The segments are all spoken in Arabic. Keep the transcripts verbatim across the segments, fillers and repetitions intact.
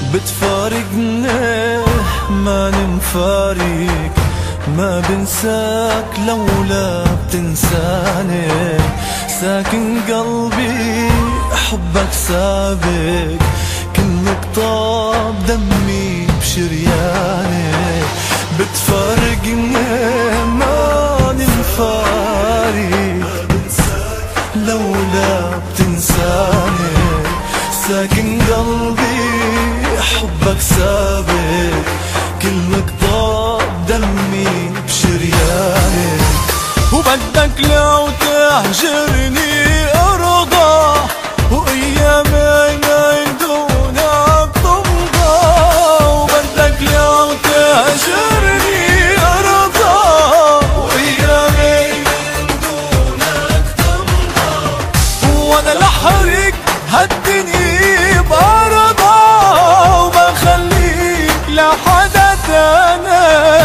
بتفارقني ما نفارق، ما بنساك لولا بتنساني، ساكن قلبي حبك سابق، كل نقطة بدمي بشرياني، بتفارقني ما نفارق، لولا بتنساني، ساكن قلبي حبك سابق، كل نقطة بدمي بشرياني، وبدك لو تهجرني ارضى، وايامي من دونك تمضى، وبدك لو تهجرني ارضى، وايامي من دونك تمضى، وانا لحرق هالدنيا بارضى، وما خليك لحدا تاني.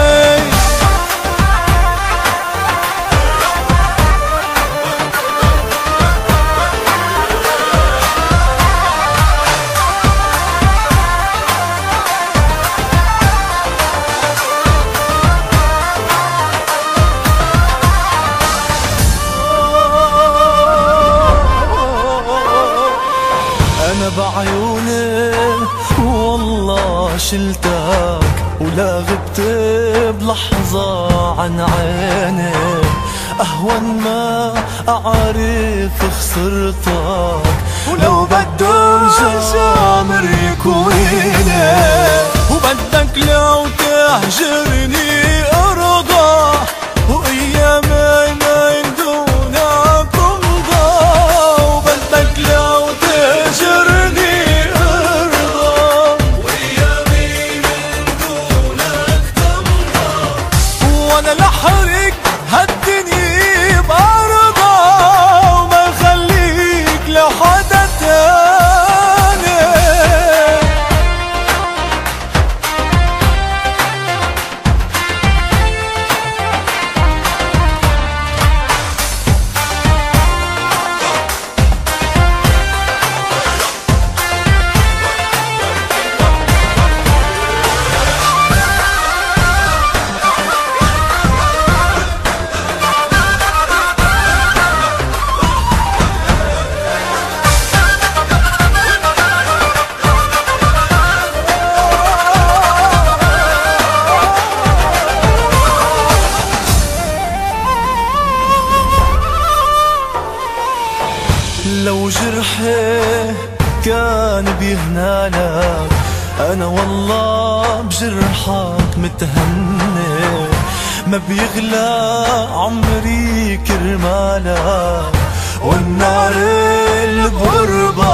أنا بعيوني والله شلتك، ولا غبت بلحظة عن عيني، أهون ما أعرف خسرتك، ولو بدهم جامر يكويني، وبدك لو تهجرني أرضى، وأيامي من دونك تمضى، وبدك لو تهجرني أرضى، وأيامي من دونك تمضى، وأنا لحرق هالدنيا بأرضى، وما خليك لحدا تاني. لو جرحي كان بيهنالك، أنا والله بجرحك متهني، ما بيغلى عمري كرمالك، والنار اللي بغربة